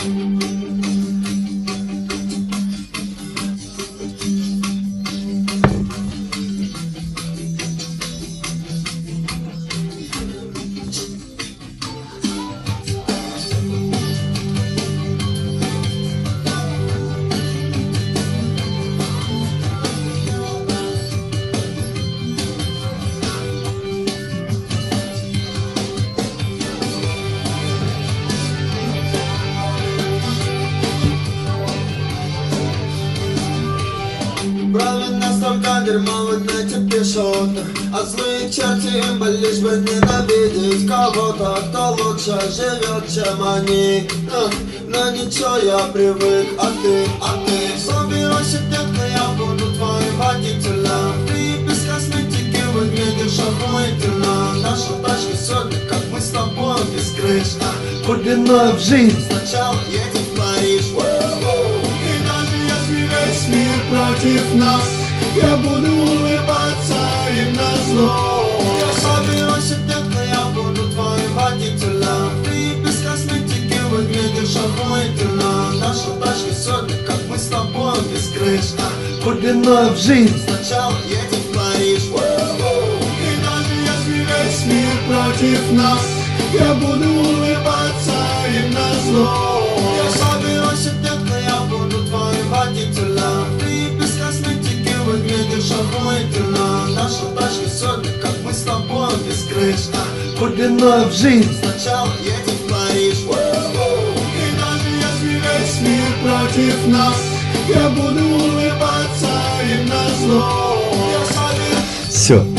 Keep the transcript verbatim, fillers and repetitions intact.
Правильно столько дерьма в нете пишут, а злые черти им лишь бы ненавидеть кого-то, кто лучше живет, чем они. Но ничего, я привык, а ты, а ты собирайся, детка, я буду твоим водителем. Ты без косметики выглядишь охуительно. Наша тачка сегодня, как мы с тобой, без крыш. Длиной в жизнь. Сначала едем в Париж. И даже если весь мир против нас, я буду улыбаться им назло. Я собираюсь, детка, я буду твоим водителем. Ты без косметики выглядишь охуительно. Наша тачка сегодня, как мы с тобой, без крыш. Длиной в жизнь. Сначала едем в Париж. И даже если весь мир против нас, я буду улыбаться им назло. Я собираюсь, детка, я буду твоим водителем. Ты без косметики выглядишь охуительно. Наша тачка сегодня, как мы с тобой, без крыш. Длиной в жизнь. Сначала едем в Париж. И даже если весь мир против нас, я буду улыбаться им назло. Я собираюсь. Все.